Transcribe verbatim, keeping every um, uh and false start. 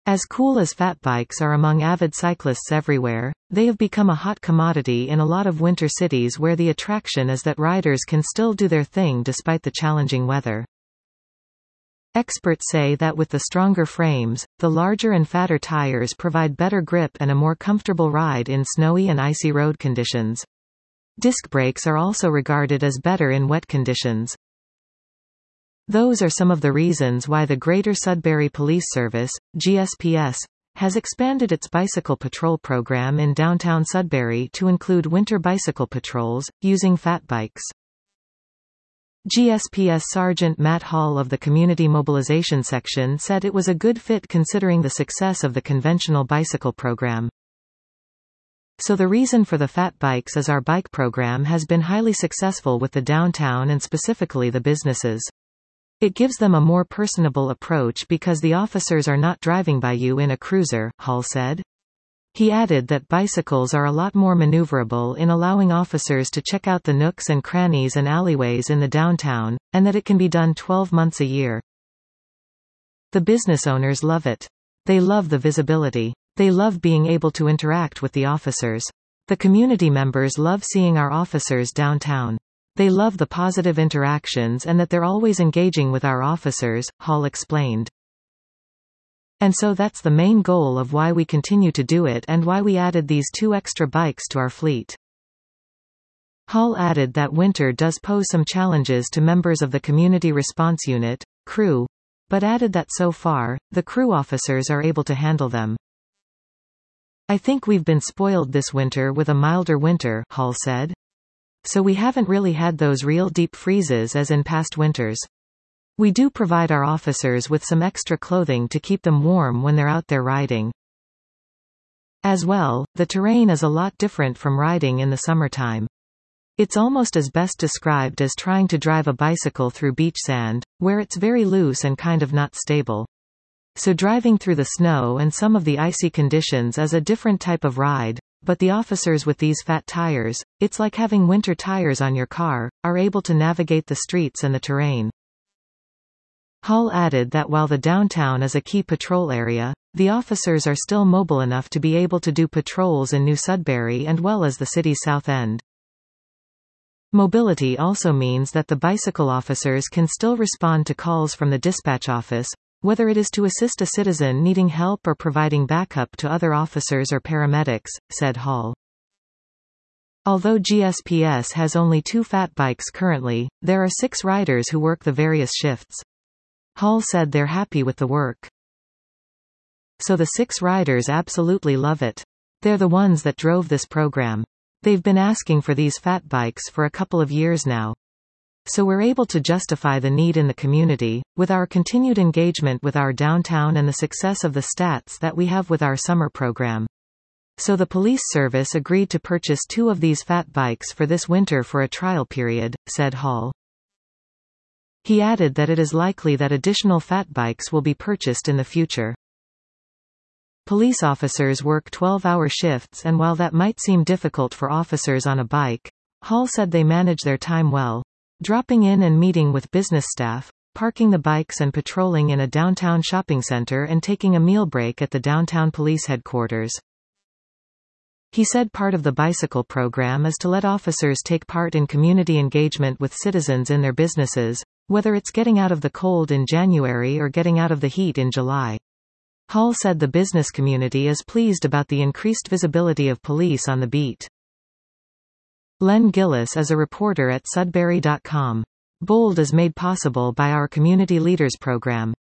As cool as fat bikes are among avid cyclists everywhere, they have become a hot commodity in a lot of winter cities where the attraction is that riders can still do their thing despite the challenging weather. Experts say that with the stronger frames, the larger and fatter tires provide better grip and a more comfortable ride in snowy and icy road conditions. Disc brakes are also regarded as better in wet conditions. Those are some of the reasons why the Greater Sudbury Police Service, G S P S, has expanded its bicycle patrol program in downtown Sudbury to include winter bicycle patrols, using fat bikes. G S P S Sergeant Matt Hall of the Community Mobilization Section said it was a good fit considering the success of the conventional bicycle program. So the reason for the fat bikes is our bike program has been highly successful with the downtown and specifically the businesses. It gives them a more personable approach because the officers are not driving by you in a cruiser, Hall said. He added that bicycles are a lot more maneuverable in allowing officers to check out the nooks and crannies and alleyways in the downtown, and that it can be done twelve months a year. The business owners love it. They love the visibility. They love being able to interact with the officers. The community members love seeing our officers downtown. They love the positive interactions and that they're always engaging with our officers, Hall explained. And so that's the main goal of why we continue to do it and why we added these two extra bikes to our fleet. Hall added that winter does pose some challenges to members of the Community Response Unit, crew, but added that so far, the crew officers are able to handle them. I think we've been spoiled this winter with a milder winter, Hall said. So we haven't really had those real deep freezes as in past winters. We do provide our officers with some extra clothing to keep them warm when they're out there riding. As well, the terrain is a lot different from riding in the summertime. It's almost as best described as trying to drive a bicycle through beach sand, where it's very loose and kind of not stable. So driving through the snow and some of the icy conditions is a different type of ride. But the officers with these fat tires, it's like having winter tires on your car, are able to navigate the streets and the terrain. Hall added that while the downtown is a key patrol area, the officers are still mobile enough to be able to do patrols in New Sudbury and well as the city's south end. Mobility also means that the bicycle officers can still respond to calls from the dispatch office, whether it is to assist a citizen needing help or providing backup to other officers or paramedics, said Hall. Although G S P S has only two fat bikes currently, there are six riders who work the various shifts. Hall said they're happy with the work. So the six riders absolutely love it. They're the ones that drove this program. They've been asking for these fat bikes for a couple of years now. So we're able to justify the need in the community, with our continued engagement with our downtown and the success of the stats that we have with our summer program. So the police service agreed to purchase two of these fat bikes for this winter for a trial period, said Hall. He added that it is likely that additional fat bikes will be purchased in the future. Police officers work twelve-hour shifts and while that might seem difficult for officers on a bike, Hall said they manage their time well. Dropping in and meeting with business staff, parking the bikes and patrolling in a downtown shopping center and taking a meal break at the downtown police headquarters. He said part of the bicycle program is to let officers take part in community engagement with citizens in their businesses, whether it's getting out of the cold in January or getting out of the heat in July. Hall said the business community is pleased about the increased visibility of police on the beat. Len Gillis is a reporter at Sudbury dot com. Bold is made possible by our Community Leaders program.